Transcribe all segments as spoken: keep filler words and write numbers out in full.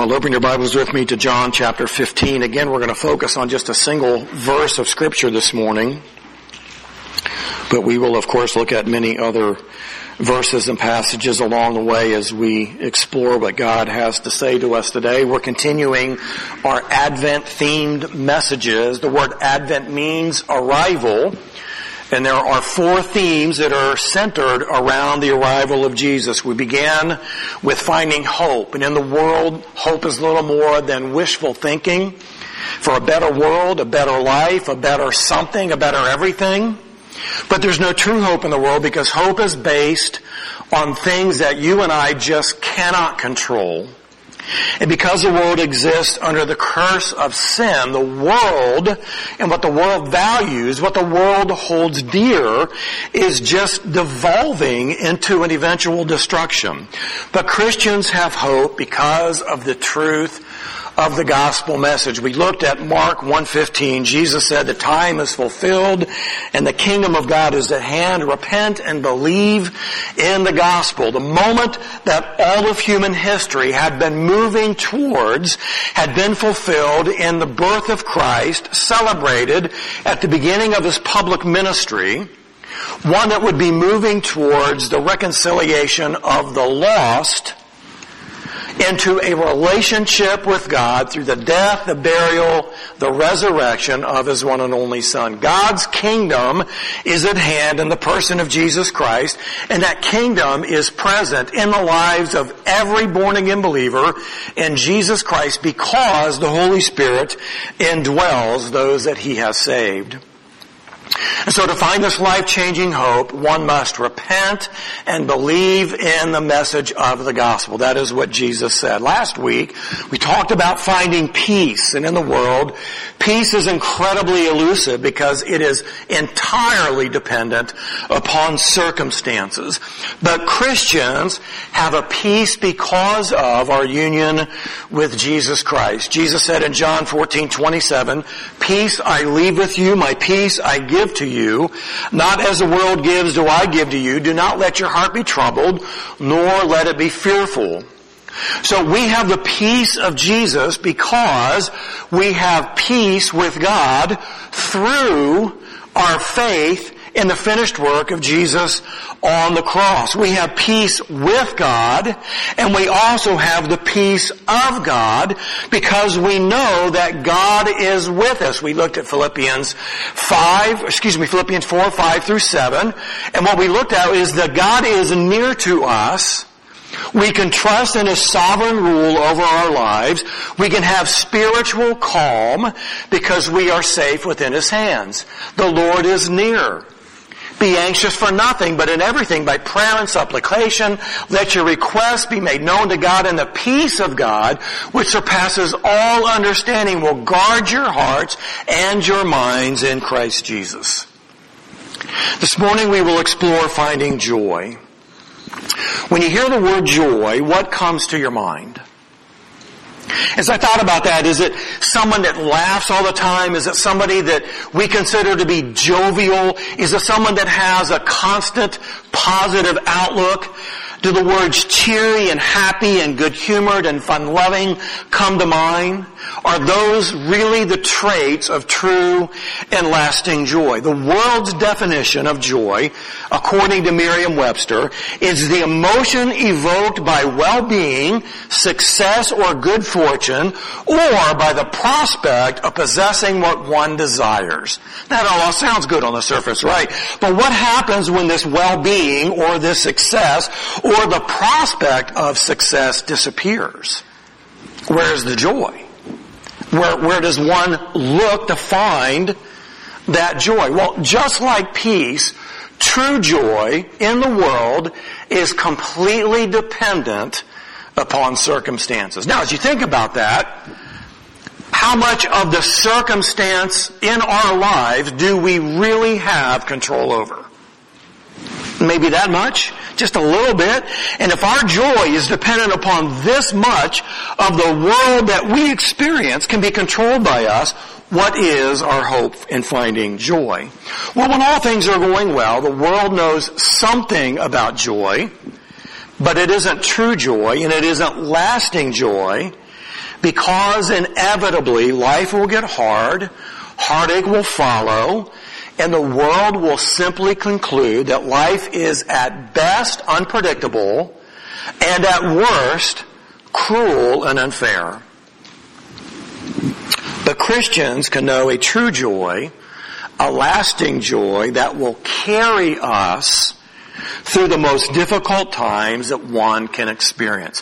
Well, open your Bibles with me to John chapter fifteen. Again, we're going to focus on just a single verse of Scripture this morning. But we will, of course, look at many other verses and passages along the way as we explore what God has to say to us today. We're continuing our Advent-themed messages. The word Advent means arrival. And there are four themes that are centered around the arrival of Jesus. We began with finding hope. And in the world, hope is little more than wishful thinking for a better world, a better life, a better something, a better everything. But there's no true hope in the world because hope is based on things that you and I just cannot control. And because the world exists under the curse of sin, the world and what the world values, what the world holds dear, is just devolving into an eventual destruction. But Christians have hope because of the truth of the gospel message. We looked at Mark one fifteen. Jesus said, the time is fulfilled and the kingdom of God is at hand. Repent and believe in the gospel. The moment that all of human history had been moving towards had been fulfilled in the birth of Christ, celebrated at the beginning of his public ministry, one that would be moving towards the reconciliation of the lost into a relationship with God through the death, the burial, the resurrection of his one and only Son. God's kingdom is at hand in the person of Jesus Christ, and that kingdom is present in the lives of every born-again believer in Jesus Christ because the Holy Spirit indwells those that he has saved. And so to find this life-changing hope, one must repent and believe in the message of the gospel. That is what Jesus said. Last week, we talked about finding peace. And in the world, peace is incredibly elusive because it is entirely dependent upon circumstances. But Christians have a peace because of our union with Jesus Christ. Jesus said in John fourteen twenty-seven, peace I leave with you, my peace I give to you. Not as the world gives do I give to you. Do not let your heart be troubled, nor let it be fearful. So we have the peace of Jesus because we have peace with God through our faith in the finished work of Jesus on the cross. We have peace with God, and we also have the peace of God because we know that God is with us. We looked at Philippians five, excuse me, Philippians four, five through seven, and what we looked at is that God is near to us. We can trust in his sovereign rule over our lives. We can have spiritual calm because we are safe within his hands. The Lord is near. Be anxious for nothing, but in everything by prayer and supplication, let your requests be made known to God, and the peace of God, which surpasses all understanding, will guard your hearts and your minds in Christ Jesus. This morning we will explore finding joy. When you hear the word joy, what comes to your mind? As I thought about that, is it someone that laughs all the time? Is it somebody that we consider to be jovial? Is it someone that has a constant positive outlook? Do the words cheery and happy and good-humored and fun-loving come to mind? Are those really the traits of true and lasting joy? The world's definition of joy, according to Merriam-Webster, is the emotion evoked by well-being, success, or good fortune, or by the prospect of possessing what one desires. That all sounds good on the surface, right? But what happens when this well-being or this success or the prospect of success disappears? Where is the joy? Where, where does one look to find that joy? Well, just like peace, true joy in the world is completely dependent upon circumstances. Now, as you think about that, how much of the circumstance in our lives do we really have control over? Maybe that much? Just a little bit? And if our joy is dependent upon this much of the world that we experience can be controlled by us, what is our hope in finding joy? Well, when all things are going well, the world knows something about joy, but it isn't true joy and it isn't lasting joy because inevitably life will get hard, heartache will follow, and the world will simply conclude that life is at best unpredictable and at worst cruel and unfair. But Christians can know a true joy, a lasting joy that will carry us through the most difficult times that one can experience.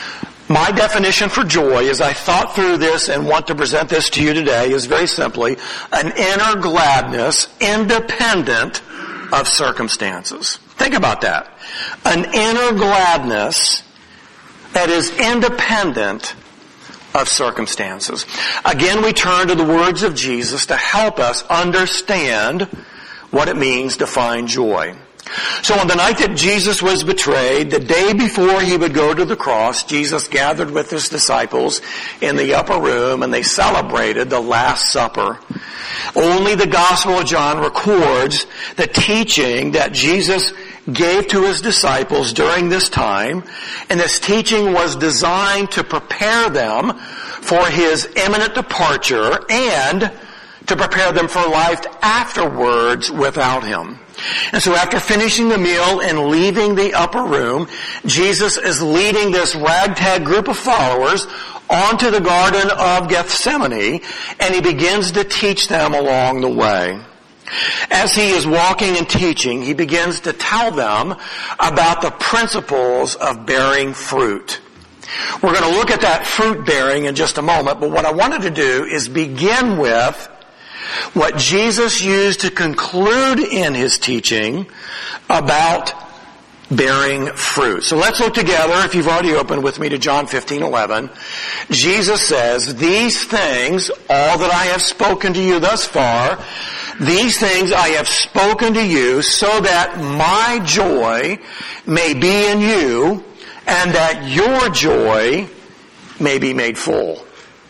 My definition for joy, as I thought through this and want to present this to you today, is very simply an inner gladness independent of circumstances. Think about that. An inner gladness that is independent of circumstances. Again, we turn to the words of Jesus to help us understand what it means to find joy. So on the night that Jesus was betrayed, the day before he would go to the cross, Jesus gathered with his disciples in the upper room and they celebrated the Last Supper. Only the Gospel of John records the teaching that Jesus gave to his disciples during this time, and this teaching was designed to prepare them for his imminent departure and to prepare them for life afterwards without him. And so after finishing the meal and leaving the upper room, Jesus is leading this ragtag group of followers onto the Garden of Gethsemane, and he begins to teach them along the way. As he is walking and teaching, he begins to tell them about the principles of bearing fruit. We're going to look at that fruit bearing in just a moment, but what I wanted to do is begin with what Jesus used to conclude in his teaching about bearing fruit. So let's look together, if you've already opened with me, to John fifteen eleven. Jesus says, "These things, all that I have spoken to you thus far, these things I have spoken to you so that my joy may be in you and that your joy may be made full."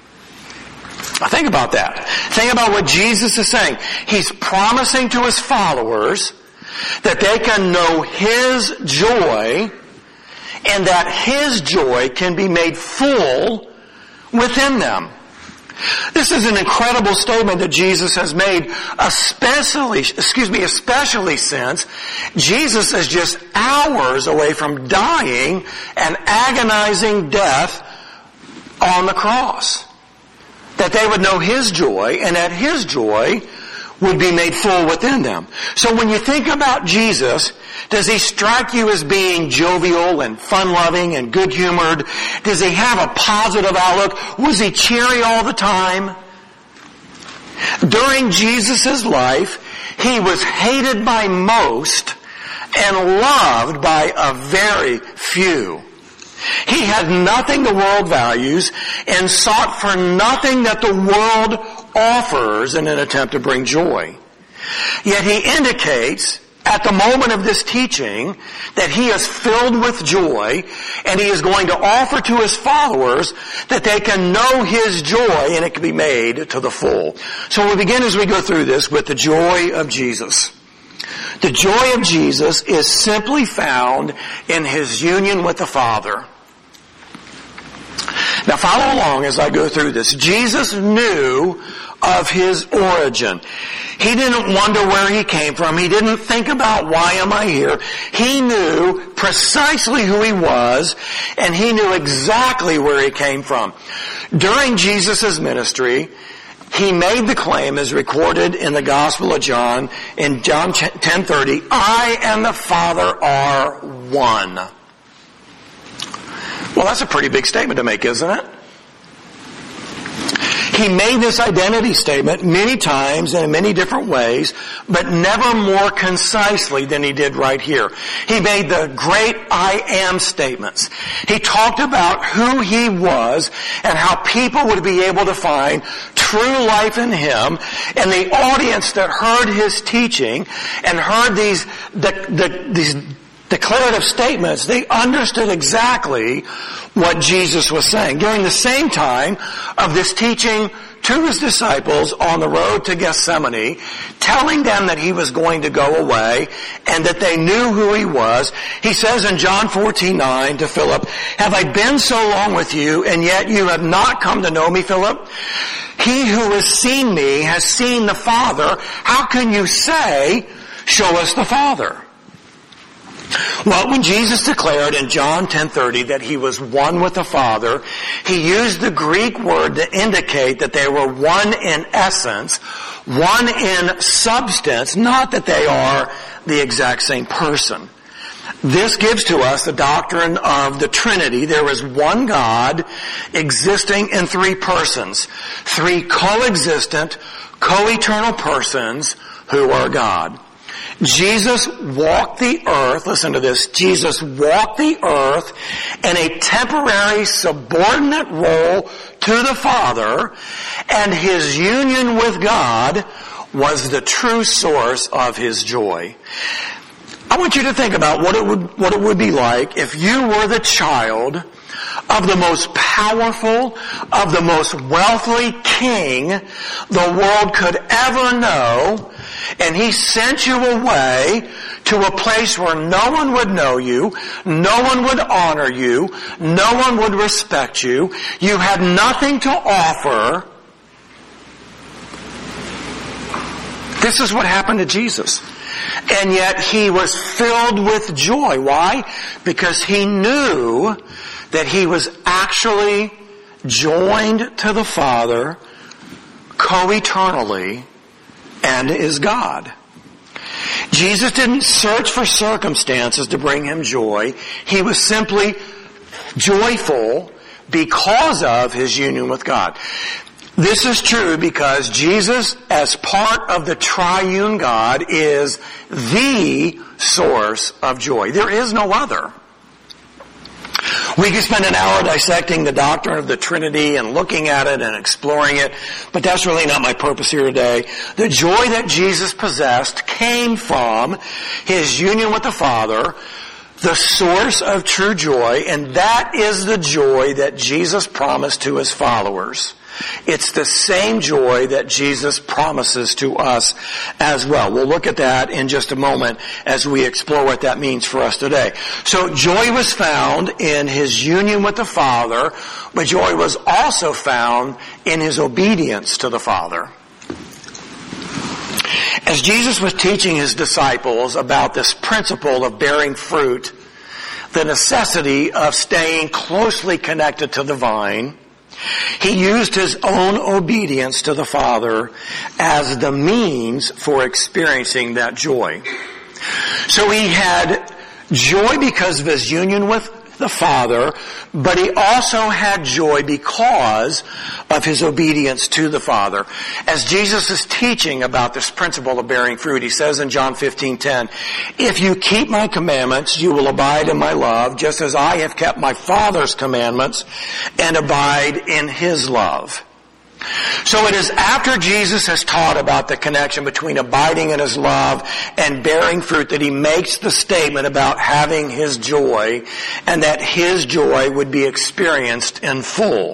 Now think about that. Think about what Jesus is saying. He's promising to his followers that they can know his joy and that his joy can be made full within them. This is an incredible statement that Jesus has made, especially, excuse me, especially since Jesus is just hours away from dying an agonizing death on the cross. That they would know his joy and that his joy would be made full within them. So when you think about Jesus, does he strike you as being jovial and fun-loving and good-humored? Does he have a positive outlook? Was he cheery all the time? During Jesus' life, he was hated by most and loved by a very few. He had nothing the world values and sought for nothing that the world offers in an attempt to bring joy. Yet he indicates at the moment of this teaching that he is filled with joy and he is going to offer to his followers that they can know his joy and it can be made to the full. So we begin as we go through this with the joy of Jesus. The joy of Jesus is simply found in his union with the Father. Now follow along as I go through this. Jesus knew of his origin. He didn't wonder where he came from. He didn't think about why am I here. He knew precisely who he was, and he knew exactly where he came from. During Jesus' ministry, he made the claim as recorded in the Gospel of John, in John ten thirty, "I and the Father are one." Well, that's a pretty big statement to make, isn't it? He made this identity statement many times and in many different ways, but never more concisely than he did right here. He made the great I am statements. He talked about who he was and how people would be able to find true life in him, and the audience that heard his teaching and heard these, the, the, these declarative statements, they understood exactly what Jesus was saying. During the same time of this teaching to his disciples on the road to Gethsemane, telling them that he was going to go away and that they knew who he was, he says in John fourteen nine to Philip, "Have I been so long with you, and yet you have not come to know me, Philip? He who has seen me has seen the Father. How can you say, 'Show us the Father'?" Well, when Jesus declared in John ten thirty that he was one with the Father, he used the Greek word to indicate that they were one in essence, one in substance, not that they are the exact same person. This gives to us the doctrine of the Trinity. There is one God existing in three persons, three coexistent, co-eternal persons who are God. Jesus walked the earth, listen to this, Jesus walked the earth in a temporary subordinate role to the Father, and his union with God was the true source of his joy. I want you to think about what it would, what it would be like if you were the child of the most powerful, of the most wealthy king the world could ever know, and he sent you away to a place where no one would know you, no one would honor you, no one would respect you, you had nothing to offer. This is what happened to Jesus. And yet he was filled with joy. Why? Because he knew that he was actually joined to the Father co-eternally and is God. Jesus didn't search for circumstances to bring him joy. He was simply joyful because of his union with God. This is true because Jesus, as part of the triune God, is the source of joy. There is no other. We could spend an hour dissecting the doctrine of the Trinity and looking at it and exploring it, but that's really not my purpose here today. The joy that Jesus possessed came from his union with the Father, the source of true joy, and that is the joy that Jesus promised to his followers. It's the same joy that Jesus promises to us as well. We'll look at that in just a moment as we explore what that means for us today. So joy was found in his union with the Father, but joy was also found in his obedience to the Father. As Jesus was teaching his disciples about this principle of bearing fruit, the necessity of staying closely connected to the vine, he used his own obedience to the Father as the means for experiencing that joy. So he had joy because of his union with the Father, but he also had joy because of his obedience to the Father. As Jesus is teaching about this principle of bearing fruit, he says in John fifteen ten, "If you keep my commandments, you will abide in my love, just as I have kept my Father's commandments and abide in his love." So it is after Jesus has taught about the connection between abiding in his love and bearing fruit that he makes the statement about having his joy and that his joy would be experienced in full.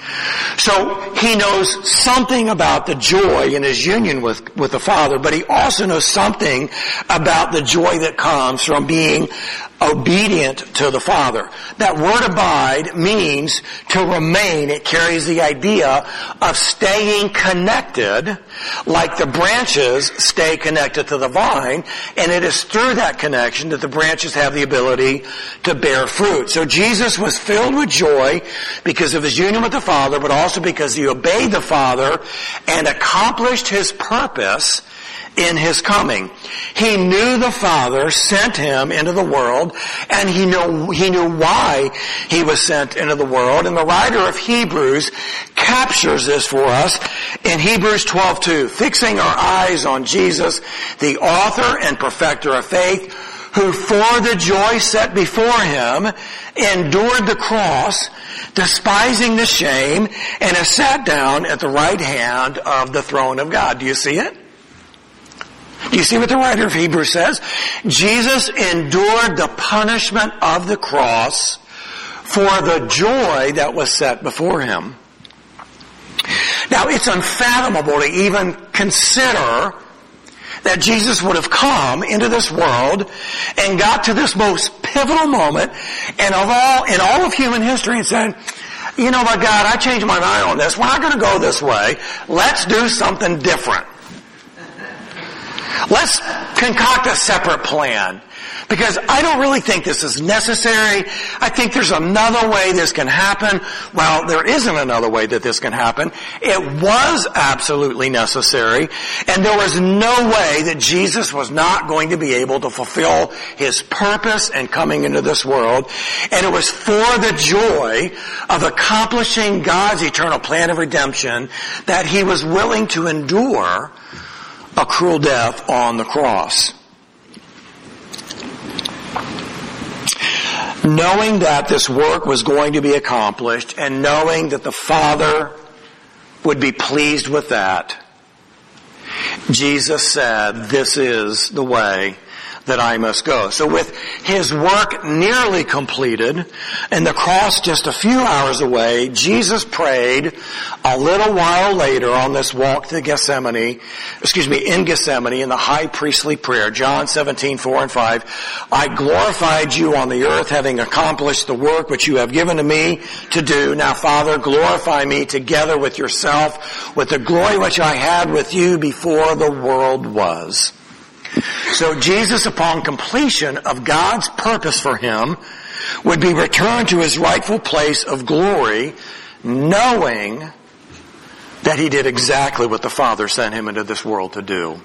So he knows something about the joy in his union with, with the Father, but he also knows something about the joy that comes from being obedient to the Father. That word abide means to remain. It carries the idea of staying connected like the branches stay connected to the vine, and it is through that connection that the branches have the ability to bear fruit. So Jesus was filled with joy because of his union with the Father, but also because he obeyed the Father and accomplished his purpose in his coming. He knew the Father sent him into the world, and he knew, he knew why he was sent into the world. And the writer of Hebrews captures this for us in Hebrews twelve two, fixing our eyes on Jesus, the author and perfecter of faith, who for the joy set before him endured the cross, despising the shame, and has sat down at the right hand of the throne of God. Do you see it? Do you see what the writer of Hebrews says? Jesus endured the punishment of the cross for the joy that was set before him. Now, it's unfathomable to even consider that Jesus would have come into this world and got to this most pivotal moment and of all, in all of human history and said, you know what, God, I changed my mind on this. We're not going to go this way. Let's do something different. Let's concoct a separate plan. Because I don't really think this is necessary. I think there's another way this can happen. Well, there isn't another way that this can happen. It was absolutely necessary. And there was no way that Jesus was not going to be able to fulfill his purpose in coming into this world. And it was for the joy of accomplishing God's eternal plan of redemption that he was willing to endure a cruel death on the cross. Knowing that this work was going to be accomplished and knowing that the Father would be pleased with that, Jesus said, this is the way that I must go. So with his work nearly completed and the cross just a few hours away, Jesus prayed a little while later on this walk to Gethsemane, excuse me, in Gethsemane in the high priestly prayer, John seventeen, four and five, I glorified you on the earth having accomplished the work which you have given to me to do. Now Father, glorify me together with yourself with the glory which I had with you before the world was. So Jesus, upon completion of God's purpose for him, would be returned to his rightful place of glory, knowing that he did exactly what the Father sent him into this world to do.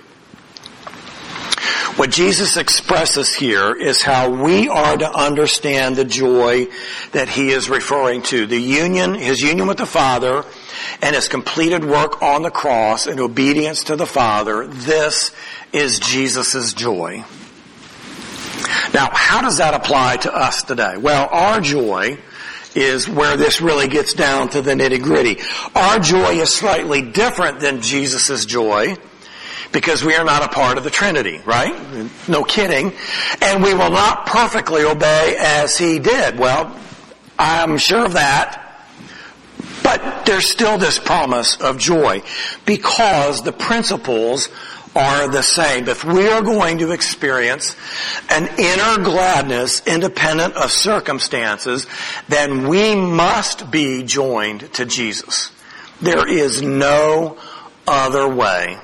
What Jesus expresses here is how we are to understand the joy that he is referring to. The union, his union with the Father, and his completed work on the cross in obedience to the Father. This is Jesus' joy. Now, how does that apply to us today? Well, our joy is where this really gets down to the nitty-gritty. Our joy is slightly different than Jesus' joy because we are not a part of the Trinity, right? No kidding. And we will not perfectly obey as he did. Well, I'm sure of that. But there's still this promise of joy because the principles are the same. If we are going to experience an inner gladness independent of circumstances, then we must be joined to Jesus. There is no other way.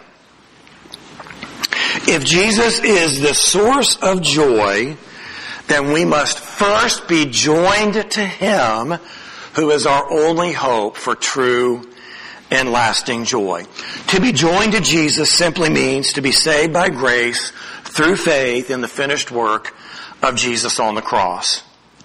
If Jesus is the source of joy, then we must first be joined to him, who is our only hope for true and lasting joy. To be joined to Jesus simply means to be saved by grace through faith in the finished work of Jesus on the cross.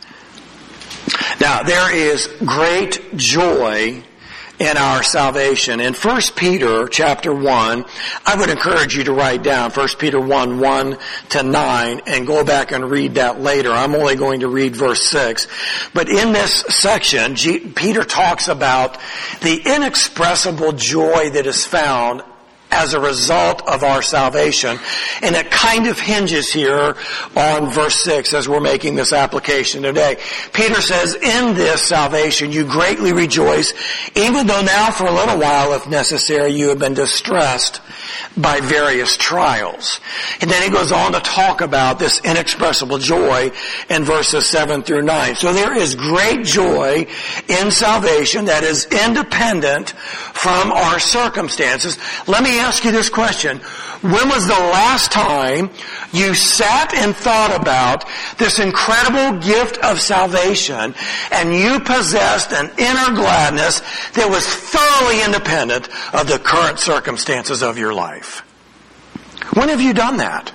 Now, there is great joy in our salvation. In First Peter chapter one, I would encourage you to write down First Peter one, one to nine and go back and read that later. I'm only going to read verse six. But in this section, G- Peter talks about the inexpressible joy that is found as a result of our salvation. And it kind of hinges here on verse six as we're making this application today. Peter says, in this salvation you greatly rejoice, even though now for a little while, if necessary, you have been distressed by various trials. And then he goes on to talk about this inexpressible joy in verses seven through nine. So there is great joy in salvation that is independent from our circumstances. Let me ask you this question. When was the last time you sat and thought about this incredible gift of salvation and you possessed an inner gladness that was thoroughly independent of the current circumstances of your life? When have you done that?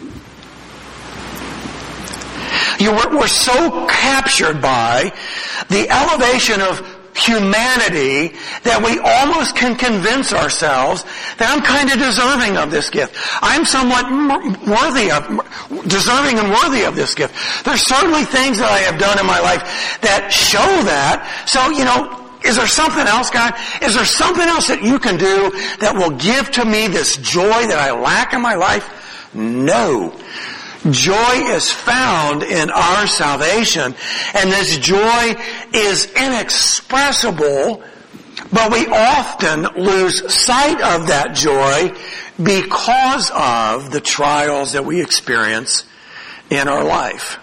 You were, we're so captured by the elevation of humanity that we almost can convince ourselves that I'm kind of deserving of this gift. I'm somewhat worthy of, deserving and worthy of this gift. There's certainly things that I have done in my life that show that. So, you know, is there something else, God? Is there something else that you can do that will give to me this joy that I lack in my life? No. Joy is found in our salvation, and this joy is inexpressible, but we often lose sight of that joy because of the trials that we experience in our life.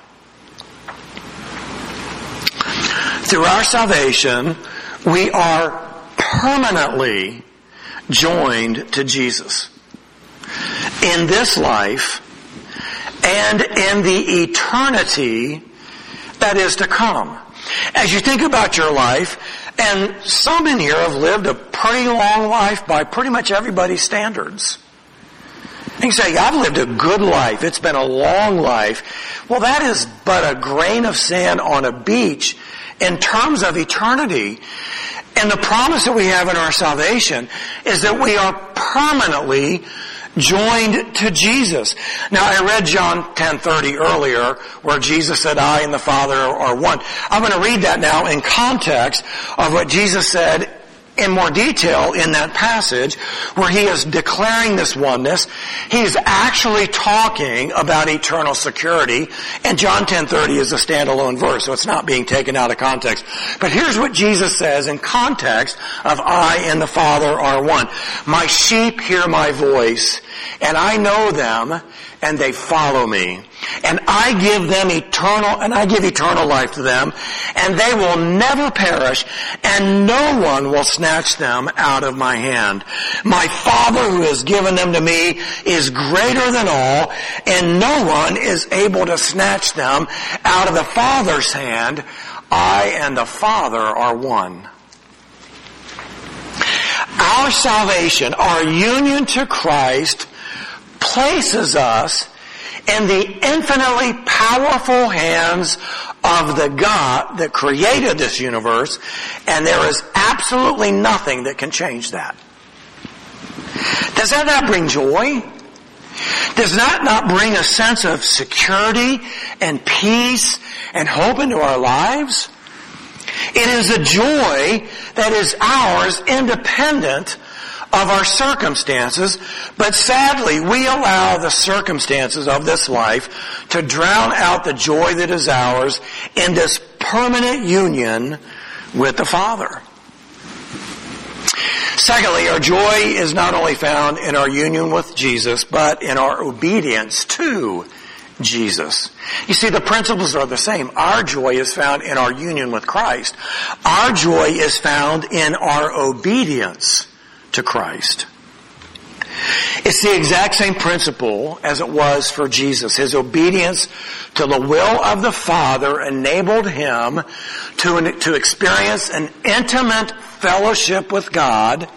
Through our salvation, we are permanently joined to Jesus in this life and in the eternity that is to come. As you think about your life, and some in here have lived a pretty long life by pretty much everybody's standards. And you say, I've lived a good life. It's been a long life. Well, that is but a grain of sand on a beach in terms of eternity. And the promise that we have in our salvation is that we are permanently joined to Jesus. Now, I read John ten thirty earlier, where Jesus said, I and the Father are one. I'm going to read that now in context of what Jesus said in more detail in that passage, where he is declaring this oneness. He's actually talking about eternal security, and John ten thirty is a standalone verse, so it's not being taken out of context. But here's what Jesus says in context of I and the Father are one. My sheep hear my voice, and I know them, and they follow me. And I give them eternal, and I give eternal life to them, and they will never perish, and no one will snatch them out of my hand. My Father who has given them to me is greater than all, and no one is able to snatch them out of the Father's hand. I and the Father are one. Our salvation, our union to Christ, places us in the infinitely powerful hands of the God that created this universe, and there is absolutely nothing that can change that. Does that not bring joy? Does that not bring a sense of security and peace and hope into our lives? It is a joy that is ours independent of our circumstances, but sadly we allow the circumstances of this life to drown out the joy that is ours in this permanent union with the Father. Secondly, our joy is not only found in our union with Jesus, but in our obedience to Jesus. You see, the principles are the same. Our joy is found in our union with Christ. Our joy is found in our obedience to Christ. It's the exact same principle as it was for Jesus. His obedience to the will of the Father enabled him to, to experience an intimate fellowship with God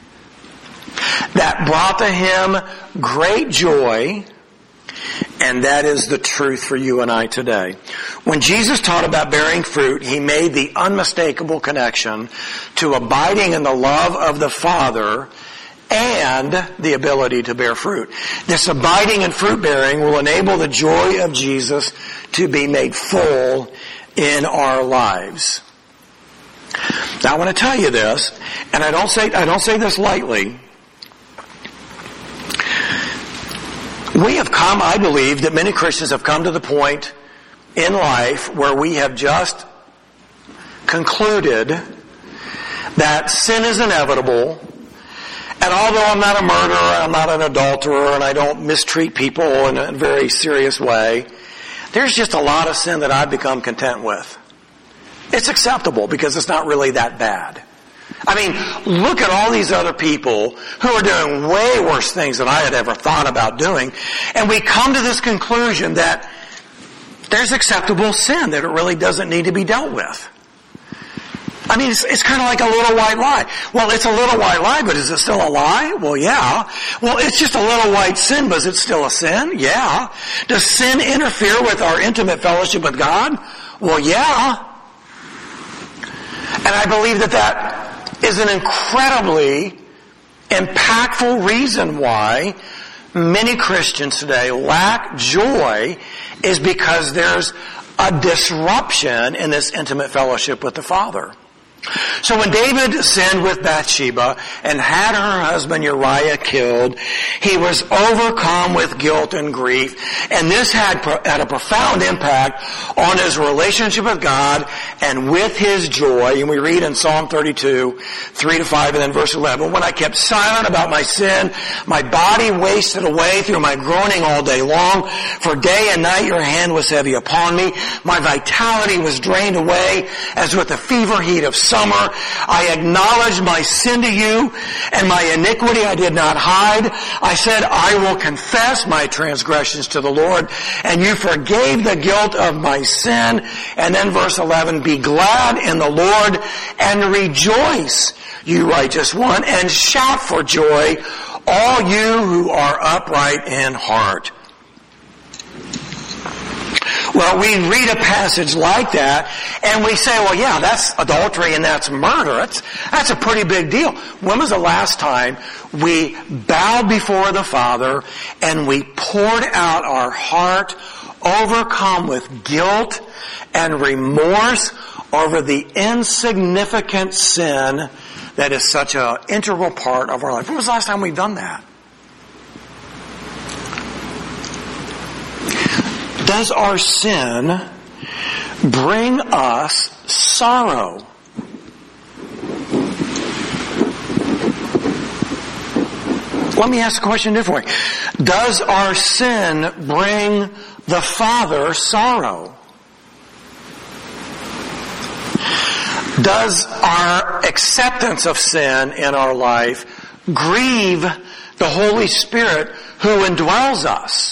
that brought to him great joy, and that is the truth for you and I today. When Jesus taught about bearing fruit, he made the unmistakable connection to abiding in the love of the Father and the ability to bear fruit. This abiding and fruit bearing will enable the joy of Jesus to be made full in our lives. Now, I want to tell you this, and I don't say I don't say this lightly. We have come, I believe, that many Christians have come to the point in life where we have just concluded that sin is inevitable, and although I'm not a murderer, I'm not an adulterer, and I don't mistreat people in a very serious way, there's just a lot of sin that I've become content with. It's acceptable because it's not really that bad. I mean, look at all these other people who are doing way worse things than I had ever thought about doing. And we come to this conclusion that there's acceptable sin, that it really doesn't need to be dealt with. I mean, it's, it's kind of like a little white lie. Well, it's a little white lie, but is it still a lie? Well, yeah. Well, it's just a little white sin, but is it still a sin? Yeah. Does sin interfere with our intimate fellowship with God? Well, yeah. And I believe that that is an incredibly impactful reason why many Christians today lack joy, is because there's a disruption in this intimate fellowship with the Father. So when David sinned with Bathsheba and had her husband Uriah killed, he was overcome with guilt and grief, and this had, had a profound impact on his relationship with God and with his joy. And we read in Psalm thirty-two, three to five, and then verse eleven, when I kept silent about my sin, my body wasted away through my groaning all day long. For day and night your hand was heavy upon me. My vitality was drained away as with the fever heat of summer. I acknowledged my sin to you, and my iniquity I did not hide. I said, I will confess my transgressions to the Lord, and you forgave the guilt of my sin. And then verse eleven, be glad in the Lord and rejoice, you righteous one, and shout for joy, all you who are upright in heart. Well, we read a passage like that, and we say, well, yeah, that's adultery and that's murder. That's, that's a pretty big deal. When was the last time we bowed before the Father and we poured out our heart, overcome with guilt and remorse over the insignificant sin that is such an integral part of our life? When was the last time we've done that? Does our sin bring us sorrow? Let me ask the question a different way. Does our sin bring the Father sorrow? Does our acceptance of sin in our life grieve the Holy Spirit who indwells us?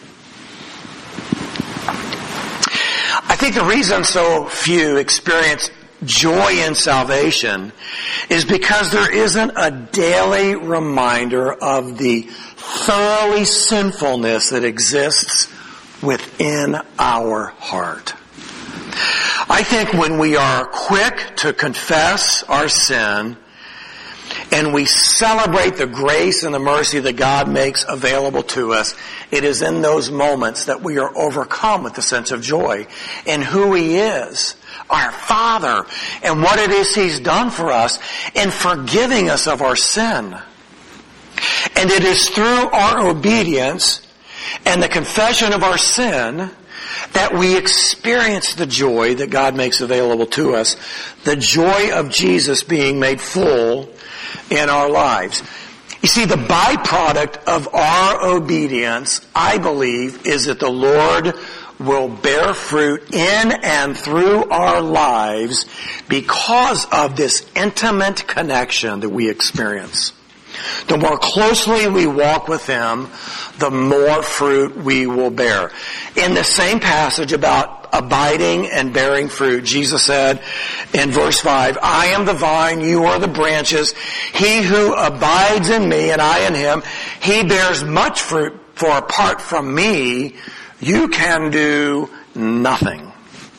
I think the reason so few experience joy in salvation is because there isn't a daily reminder of the thoroughly sinfulness that exists within our heart. I think when we are quick to confess our sin and we celebrate the grace and the mercy that God makes available to us, it is in those moments that we are overcome with the sense of joy in who He is, our Father, and what it is He's done for us in forgiving us of our sin. And it is through our obedience and the confession of our sin that we experience the joy that God makes available to us, the joy of Jesus being made full in our lives. You see, the byproduct of our obedience, I believe, is that the Lord will bear fruit in and through our lives because of this intimate connection that we experience. The more closely we walk with Him, the more fruit we will bear. In the same passage about abiding and bearing fruit, Jesus said in verse five, I am the vine, you are the branches. He who abides in me and I in him, he bears much fruit, for apart from me, you can do nothing.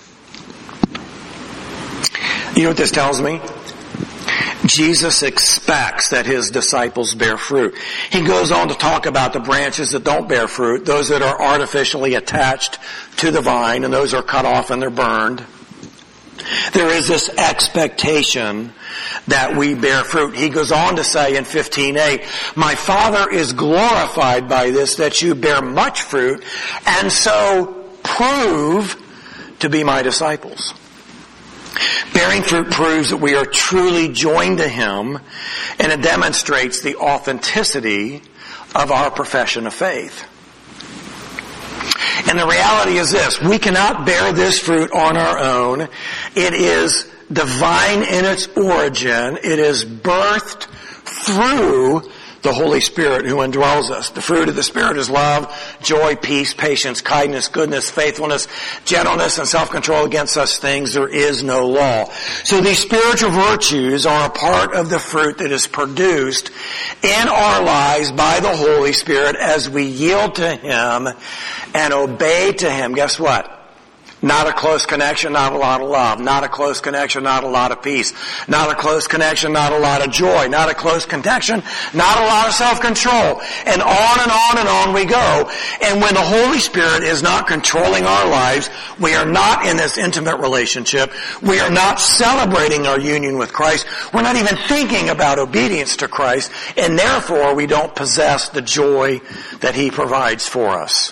You know what this tells me? Jesus expects that His disciples bear fruit. He goes on to talk about the branches that don't bear fruit, those that are artificially attached to the vine, and those are cut off and they're burned. There is this expectation that we bear fruit. He goes on to say in fifteen eight, my Father is glorified by this, that you bear much fruit, and so prove to be my disciples. Bearing fruit proves that we are truly joined to Him, and it demonstrates the authenticity of our profession of faith. And the reality is this, we cannot bear this fruit on our own. It is divine in its origin. It is birthed through the Holy Spirit who indwells us. The fruit of the Spirit is love, joy, peace, patience, kindness, goodness, faithfulness, gentleness, and self-control. Against such things there is no law. So these spiritual virtues are a part of the fruit that is produced in our lives by the Holy Spirit as we yield to Him and obey to Him. Guess what? Not a close connection, not a lot of love. Not a close connection, not a lot of peace. Not a close connection, not a lot of joy. Not a close connection, not a lot of self-control. And on and on and on we go. And when the Holy Spirit is not controlling our lives, we are not in this intimate relationship. We are not celebrating our union with Christ. We're not even thinking about obedience to Christ. And therefore we don't possess the joy that He provides for us.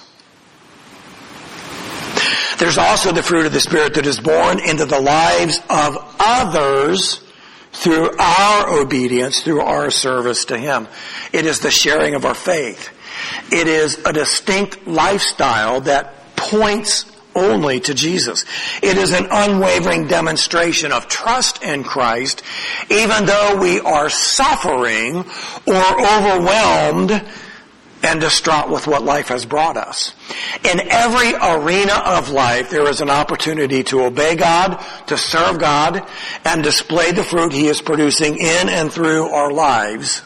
There's also the fruit of the Spirit that is born into the lives of others through our obedience, through our service to Him. It is the sharing of our faith. It is a distinct lifestyle that points only to Jesus. It is an unwavering demonstration of trust in Christ, even though we are suffering or overwhelmed and distraught with what life has brought us. In every arena of life, there is an opportunity to obey God, to serve God, and display the fruit He is producing in and through our lives.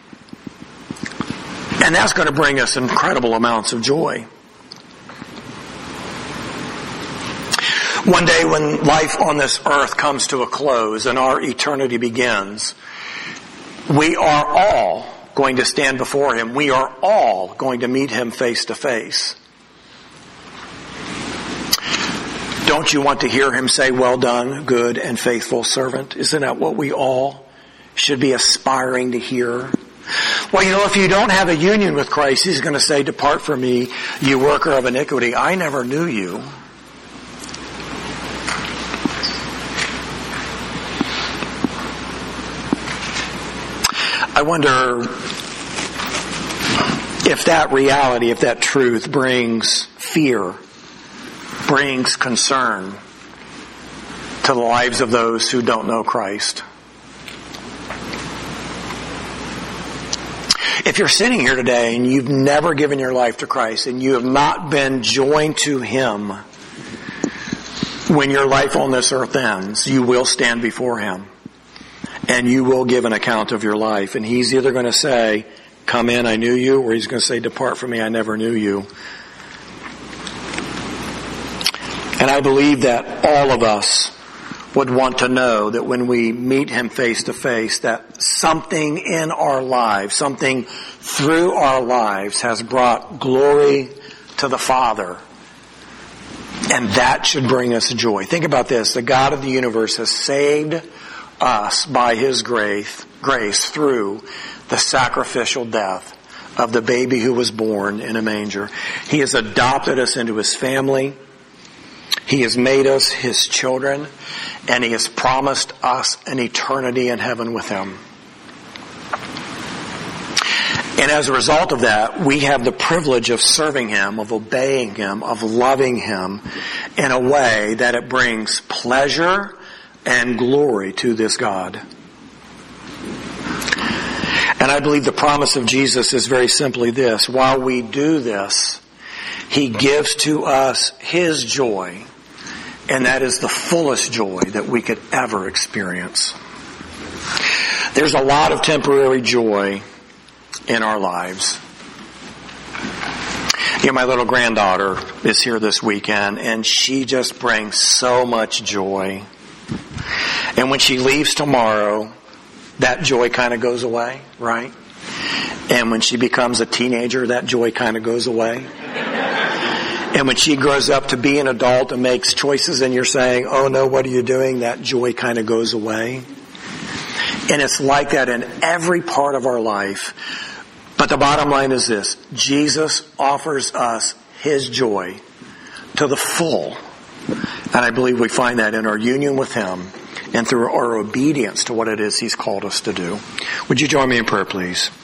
And that's going to bring us incredible amounts of joy. One day when life on this earth comes to a close and our eternity begins, we are all going to stand before Him. We are all going to meet Him face to face. Don't you want to hear Him say, "Well done, good and faithful servant"? Isn't that what we all should be aspiring to hear? Well, you know, if you don't have a union with Christ, He's going to say, "Depart from me, you worker of iniquity. I never knew you." I wonder if that reality, if that truth brings fear, brings concern to the lives of those who don't know Christ. If you're sitting here today and you've never given your life to Christ and you have not been joined to Him, when your life on this earth ends, you will stand before Him. And you will give an account of your life. And He's either going to say, "Come in, I knew you," or He's going to say, "Depart from me, I never knew you." And I believe that all of us would want to know that when we meet Him face to face, that something in our lives, something through our lives has brought glory to the Father. And that should bring us joy. Think about this. The God of the universe has saved us by His grace, grace through the sacrificial death of the baby who was born in a manger. He has adopted us into His family. He has made us His children, and He has promised us an eternity in heaven with Him. And as a result of that, we have the privilege of serving Him, of obeying Him, of loving Him in a way that it brings pleasure and glory to this God. And I believe the promise of Jesus is very simply this: while we do this, He gives to us His joy, and that is the fullest joy that we could ever experience. There's a lot of temporary joy in our lives. You know, my little granddaughter is here this weekend, and she just brings so much joy. And when she leaves tomorrow, that joy kind of goes away, right? And when she becomes a teenager, that joy kind of goes away. And when she grows up to be an adult and makes choices and you're saying, "Oh no, what are you doing?" that joy kind of goes away. And it's like that in every part of our life. But the bottom line is this: Jesus offers us His joy to the full. And I believe we find that in our union with Him and through our obedience to what it is He's called us to do. Would you join me in prayer, please?